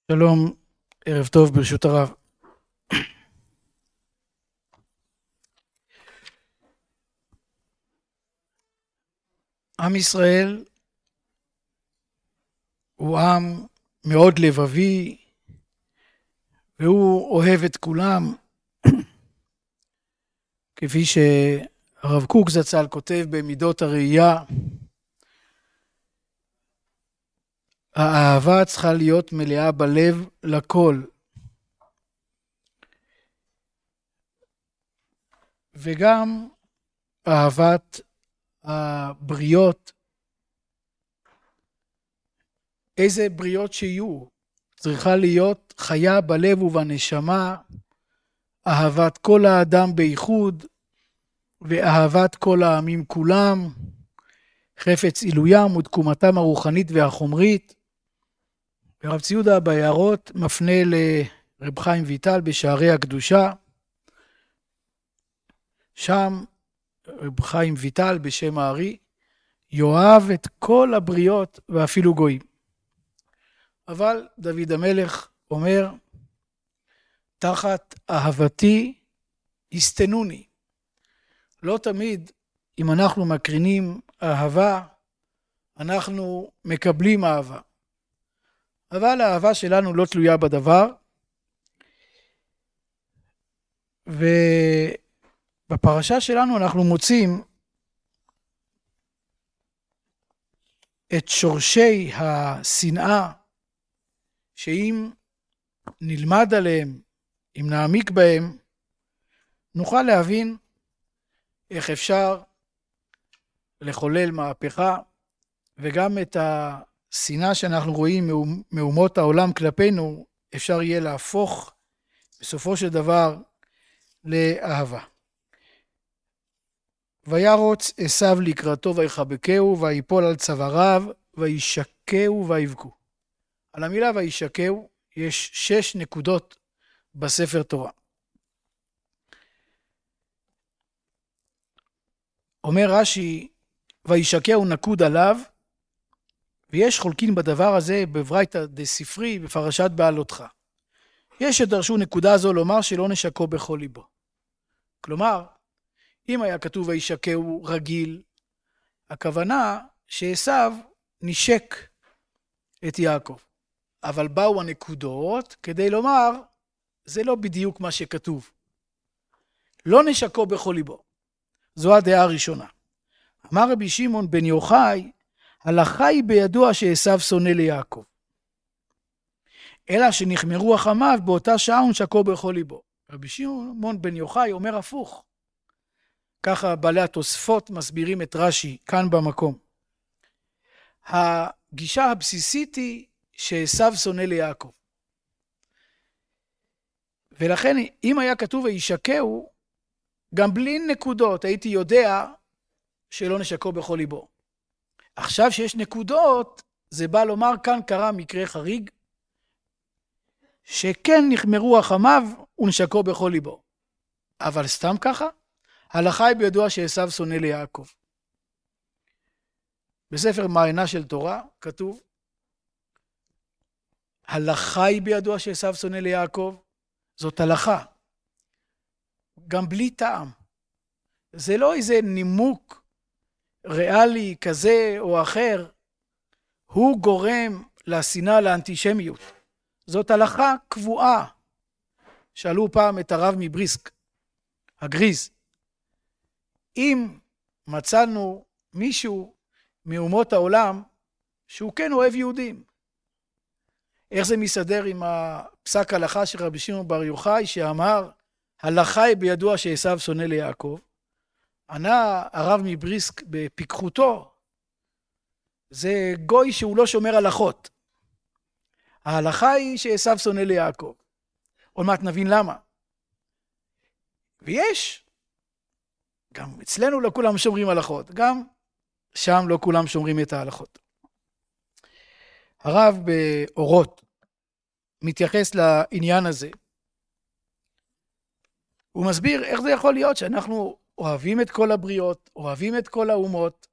שלום, ערב טוב ברשות הרב. עם ישראל הוא עם מאוד לבבי, והוא אוהב את כולם, כפי שהרב קוק זצ"ל כותב במידות הראייה, האהבה צריכה להיות מלאה בלב לכל. וגם אהבת הבריות, איזה בריות שיהיו, צריכה להיות חיה בלב ובנשמה, אהבת כל האדם בייחוד, ואהבת כל העמים כולם, חפץ עילוים ותקומתם הרוחנית והחומרית. ורב ציודה בהערות מפנה לרב חיים ויטל בשערי הקדושה, שם רב חיים ויטל בשם הארי יאהב את כל הבריות ואפילו גויים. אבל דוד המלך אומר, תחת אהבתי יסתנוני. לא תמיד אם אנחנו מקרינים אהבה, אנחנו מקבלים אהבה. אבל האהבה שלנו לא תלויה בדבר. ובפרשה שלנו אנחנו מוצאים את שורשי השנאה, שאם נלמד עליהם, אם נעמיק בהם, נוכל להבין איך אפשר לחולל מהפכה, וגם את השנאה שאנחנו רואים מאומות העולם כלפינו, אפשר יהיה להפוך בסופו של דבר לאהבה. וירוץ עשיו לקראתו ויחבקהו, ויפול על צוואריו, וישקהו ויבכו. על המילה וישקהו יש 6 נקודות בספר תורה. אומר רש"י, וישקהו נקוד עליו, ויש חולקין בדבר הזה בברייתא דספרי בפרשת בעלותך. יש שדרשו נקודה זו לומר שלא נשקו בכל ליבו. כלומר, אם היה כתוב וישקהו רגיל, הכוונה שעשיו נשק את יעקב. אבל באו הנקודות כדי לומר, זה לא בדיוק מה שכתוב. לא נשקו בכל ליבו. זו הדעה הראשונה. אמר רבי שמעון בן יוחאי, הלכה היא בידוע שעשיו שונא ליעקב. אלא שנחמרו החמיו באותה שעה ונשקו בכל ליבו. רבי שמעון בן יוחאי אומר הפוך. ככה בעלי התוספות מסבירים את רש"י כאן במקום. הגישה הבסיסית היא שעשיו שונא ליעקב. ולכן אם היה כתוב וישקהו, גם בלי נקודות הייתי יודע שלא נשקו בכל ליבו. עכשיו שיש נקודות, זה בא לומר כאן קרה מקרה חריג, שכן נחמרו החמיו ונשקו בכל ליבו. אבל סתם ככה, הלכה היא בידוע שעשיו שונא ליעקב. בספר מעיינה של תורה כתוב, הלכה היא בידוע שעשיו שונא ליעקב, זאת הלכה. גם בלי טעם. זה לא איזה נימוק ריאלי כזה או אחר, הוא גורם לשנאה לאנטישמיות. זאת הלכה קבועה. שאלו פעם את הרב מבריסק, הגריז, אם מצאנו מישהו מאומות העולם שהוא כן אוהב יהודים, איך זה מסתדר עם הפסק הלכה של רבי שמעון בר יוחאי שאמר, הלכה היא בידוע שעשיו שונא ליעקב? ענה הרב מבריסק בפיקחותו, זה גוי שהוא לא שומר הלכות. ההלכה היא שעשיו שונא ליעקב. עוד מעט נבין למה. ויש, גם אצלנו לא כולם שומרים הלכות, גם שם לא כולם שומרים את ההלכות. הרב באורות מתייחס לעניין הזה. הוא מסביר איך זה יכול להיות שאנחנו אוהבים את כל הבריות, אוהבים את כל האומות,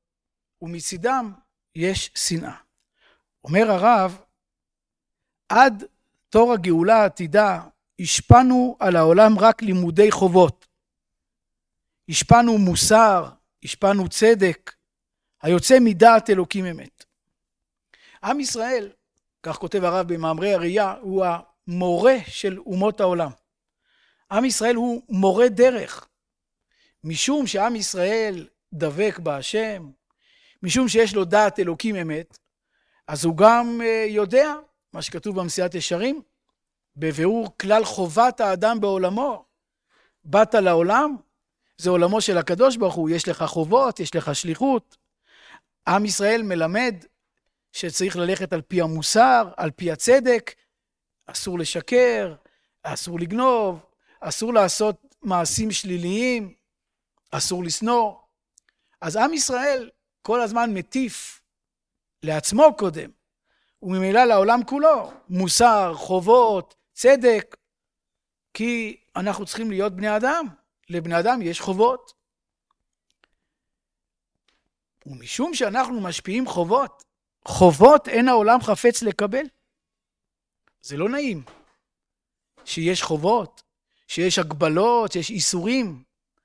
ומצידם יש שנאה. אומר הרב, עד תור הגאולה העתידה, השפענו על העולם רק לימודי חובות. השפענו מוסר, השפענו צדק, היוצא מדעת אלוקים אמת. עם ישראל, כך כותב הרב במאמרי הראייה, הוא המורה של אומות העולם. עם ישראל הוא מורה דרך, משום שעם ישראל דבק בהשם, משום שיש לו דעת אלוקים אמת, אז הוא גם יודע, מה שכתוב במסילת ישרים, בביאור כלל חובת האדם בעולמו. באת לעולם, זה עולמו של הקדוש ברוך הוא, יש לך חובות, יש לך שליחות. עם ישראל מלמד שצריך ללכת על פי המוסר, על פי הצדק, אסור לשקר, אסור לגנוב, אסור לעשות מעשים שליליים, אסור לשנוא. אז עם ישראל כל הזמן מטיף לעצמו קודם, וממילא לעולם כולו, מוסר, חובות, צדק, כי אנחנו צריכים להיות בני אדם, לבני אדם יש חובות. ומשום שאנחנו משפיעים חובות, חובות אין העולם חפץ לקבל. זה לא נעים שיש חובות, שיש הגבלות, שיש איסורים.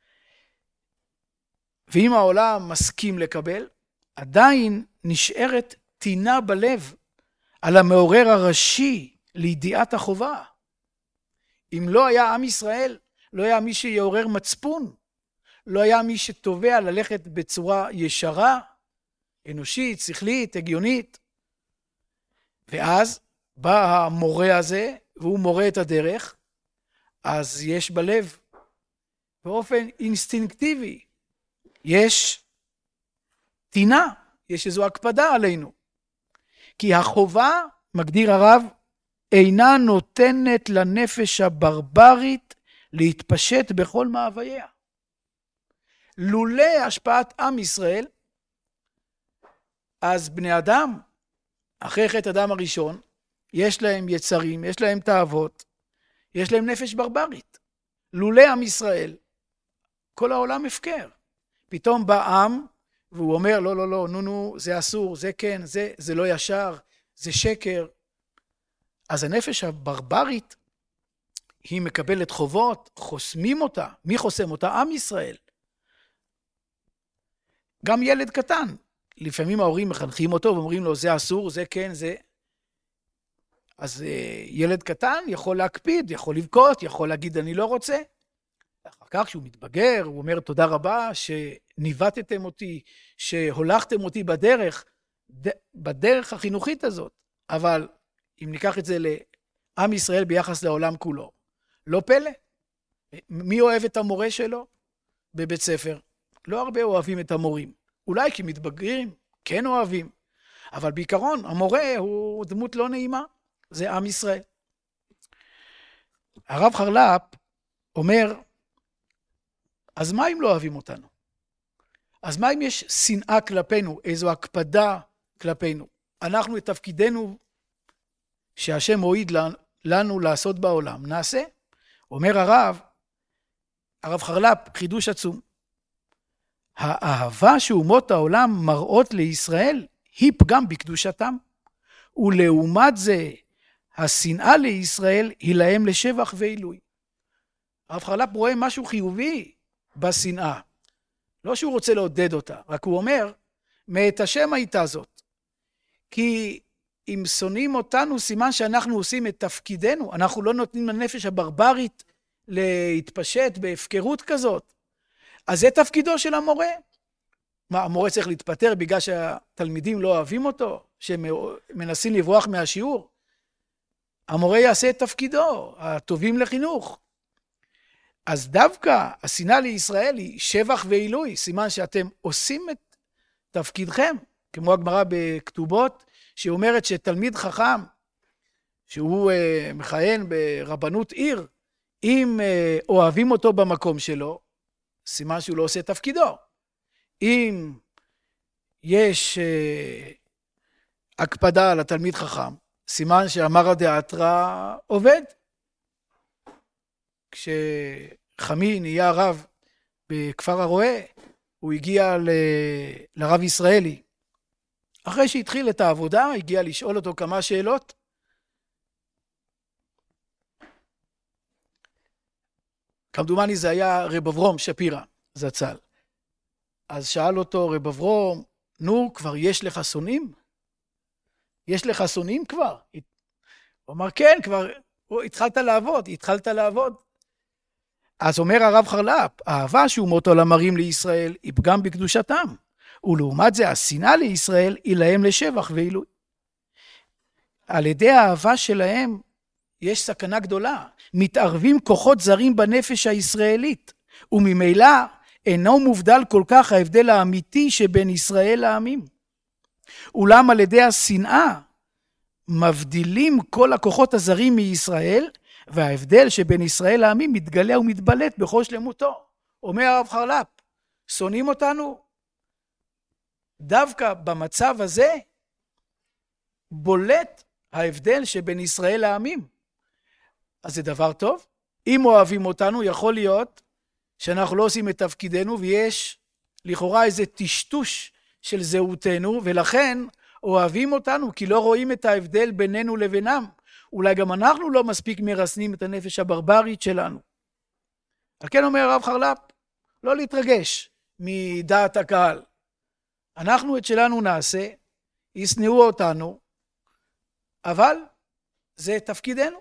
ואם העולם מסכים לקבל, עדיין נשארת טינה בלב על המעורר הראשי לידיעת החובה. אם לא היה עם ישראל, לא היה מי שיעורר מצפון, לא היה מי שתובע ללכת בצורה ישרה, אנושית, שכלית, הגיונית. ואז בא המורה הזה, והוא מורה את הדרך, אז יש בלב, באופן אינסטינקטיבי, יש טינה, יש איזו הקפדה עלינו. כי החובה, מגדיר הרב, אינה נותנת לנפש הברברית להתפשט בכל מאווייה. לולא השפעת עם ישראל, אז בני אדם, אחרי חטא אדם הראשון, יש להם יצרים, יש להם תאוות, יש להם נפש ברברית. לולא עם ישראל, כל העולם הפקר. פתאום בא עם, והוא אומר, לא, לא, לא, נו, זה אסור, זה כן, זה לא ישר, זה שקר. אז הנפש הברברית, היא מקבלת חובות, חוסמים אותה. מי חוסם אותה? עם ישראל. גם ילד קטן. לפעמים ההורים מחנכים אותו ואומרים לו, זה אסור, זה כן, זה. אז ילד קטן יכול להקפיד, יכול לבכות, יכול להגיד, אני לא רוצה. אחר כך כשהוא מתבגר, הוא אומר, תודה רבה שניווטתם אותי, שהולכתם אותי בדרך החינוכית הזאת. אבל אם ניקח את זה לעם ישראל ביחס לעולם כולו, לא פלא. מי אוהב את המורה שלו בבית ספר? לא הרבה אוהבים את המורים. אולי כי מתבגרים, כן אוהבים. אבל בעיקרון, המורה הוא דמות לא נעימה. זה עם ישראל. הרב חרל"פ אומר, אז מה אם לא אוהבים אותנו? אז מה אם יש שנאה כלפינו, איזו הקפדה כלפינו? אנחנו את תפקידנו שהשם הועיד לנו לעשות בעולם, נעשה. אומר הרב חרל"פ, חידוש עצום. האהבה שאומות העולם מראות לישראל היא פגם בקדושתם, ולעומת זה השנאה לישראל היא להם לשבח ועילוי. הרב חרל"פ רואה משהו חיובי בשנאה. לא שהוא רוצה לעודד אותה, רק הוא אומר, מאת השם הייתה זאת. כי אם שונאים אותנו, סימן שאנחנו עושים את תפקידנו, אנחנו לא נותנים לנפש הברברית להתפשט בהפקרות כזאת. אז זה תפקידו של המורה. מה, המורה צריך להתפטר בגלל שהתלמידים לא אוהבים אותו, שמנסים לברוח מהשיעור? המורה יעשה את תפקידו, הטובים לחינוך. אז דווקא השנאה לישראל היא שבח ועילוי, סימן שאתם עושים את תפקידכם, כמו הגמרא בכתובות, שאומרת שתלמיד חכם, שהוא מכהן ברבנות עיר, אם אוהבים אותו במקום שלו, סימן שהוא לא עושה תפקידו. אם יש הקפדה על התלמיד חכם, סימן שאמר הדאתרא עובד. כשחמי נהיה רב בכפר הרועה, הוא הגיע לרב ישראלי. אחרי שהתחיל את העבודה, הגיע לשאול אותו כמה שאלות. כמדומני זה היה רב אברום שפירא, זצ"ל. אז שאל אותו רב אברום, נו, כבר יש לך שונאים? יש לך שונאים כבר? הוא אמר, כן, כבר התחלת לעבוד. אז אומר הרב חרל"פ, האהבה שאומות העולם מראים לישראל היא פגם בקדושתם, ולעומת זה השנאה לישראל היא להם לשבח ועילוי. על ידי האהבה שלהם יש סכנה גדולה, מתערבים כוחות זרים בנפש הישראלית, וממילא אינו מובדל כל כך ההבדל האמיתי שבין ישראל לעמים. אולם על ידי השנאה מבדילים כל הכוחות הזרים מישראל, וההבדל שבין ישראל לעמים מתגלה ומתבלט בכל שלמותו. אומר הרב חרל"פ, שונאים אותנו? דווקא במצב הזה בולט ההבדל שבין ישראל לעמים. אז זה דבר טוב. אם אוהבים אותנו, יכול להיות שאנחנו לא עושים את תפקידנו, ויש לכאורה איזה טשטוש של זהותנו, ולכן אוהבים אותנו, כי לא רואים את ההבדל בינינו לבינם. אולי גם אנחנו לא מספיק מרסנים את הנפש הברברית שלנו. על כן אומר הרב חרל"פ, לא להתרגש מדעת הקהל. אנחנו את שלנו נעשה, ישנאו אותנו, אבל זה תפקידנו.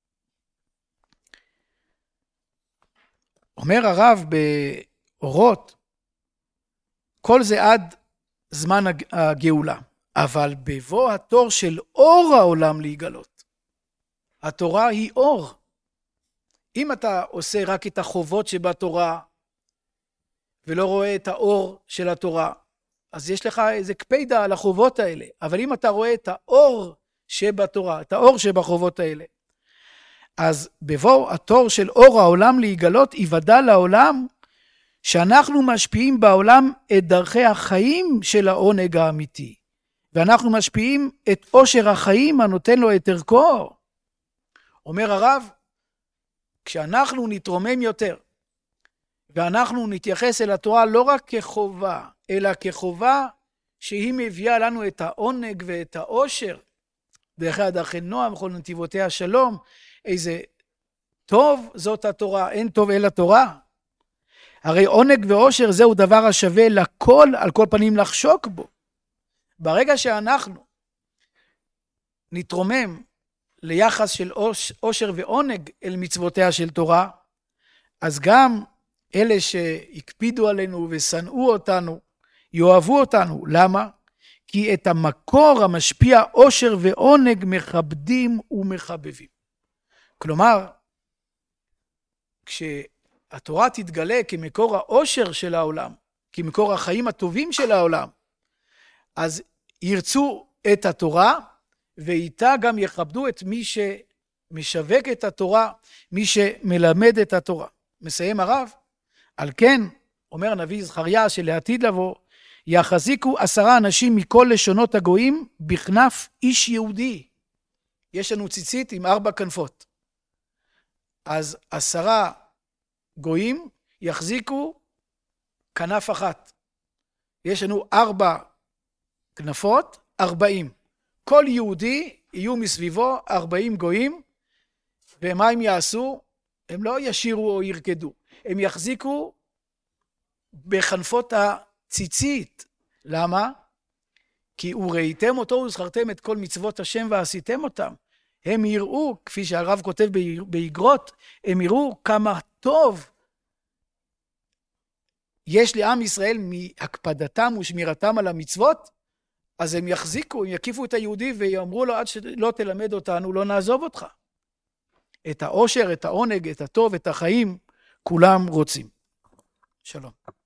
אומר הרב באורות, כל זה עד זמן הגאולה, אבל בבוא התור של אור העולם להיגלות. התורה היא אור. אם אתה עושה רק את החובות שבתורה, ולא רואה את האור של התורה, אז יש לך איזה קפידה על החובות האלה. אבל אם אתה רואה את האור שבתורה, את האור שבחובות האלה, אז בבוא התור של אור העולם להיגלות, יוודע לעולם שאנחנו משפיעים בעולם את דרכי החיים של העונג האמיתי. ואנחנו משפיעים את עושר החיים הנותן לו את ערכו. אומר הרב, כשאנחנו נתרומם יותר, ואנחנו נתייחס אל התורה לא רק כחובה, אלא כחובה שהיא מביאה לנו את העונג ואת העושר, דרך דרכי נועם וכל נתיבותיה שלום, איזה טוב זאת התורה, אין טוב אלא תורה. הרי עונג ועושר זהו דבר השווה לכל, על כל פנים לחשוק בו. ברגע שאנחנו נתרומם ליחס של עושר ועונג אל מצוותיה של תורה, אז גם אלה שהקפידו עלינו ושנאו אותנו, יאהבו אותנו. למה? כי את המקור המשפיע עושר ועונג מכבדים ומחבבים. כלומר, כשהתורה תתגלה כמקור העושר של העולם, כמקור החיים הטובים של העולם, אז ירצו את התורה, ואיתה גם יכבדו את מי שמשווק את התורה, מי שמלמד את התורה. מסיים הרב, על כן, אומר הנביא זכריה שלעתיד לבוא, יחזיקו 10 אנשים מכל לשונות הגויים בכנף איש יהודי. יש לנו ציצית עם 4 כנפות. אז 10 גויים יחזיקו כנף אחת. יש לנו 4 כנפות, 40. כל יהודי יהיו מסביבו 40 גויים, ומה הם יעשו? הם לא ישירו או ירקדו. הם יחזיקו בכנפות הציצית. למה? כי וראיתם אותו וזכרתם את כל מצוות השם ועשיתם אותם. הם יראו, כפי שהרב כותב באגרות, הם יראו כמה טוב יש לעם ישראל מהקפדתם ושמירתם על המצוות, אז הם יחזיקו, הם יקיפו את היהודי ויאמרו לו, עד שלא תלמד אותנו, לא נעזוב אותך. את העושר, את העונג, את הטוב, את החיים, כולם רוצים. שלום.